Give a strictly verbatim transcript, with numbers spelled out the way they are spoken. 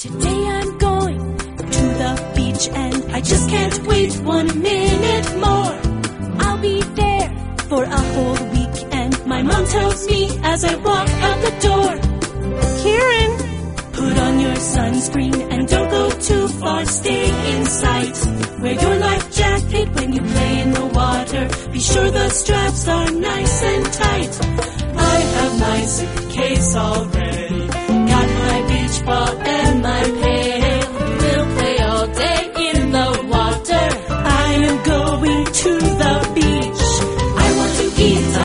Today I'm going to the beach and I just can't wait one minute more. I'll be there for a whole week and my mom tells me as I walk out the door, Karen, put on your sunscreen and don't go too far, stay in sight. Wear your life jacket when you play in the water. Be sure the straps are nice and tight. I have my suitcase all ready.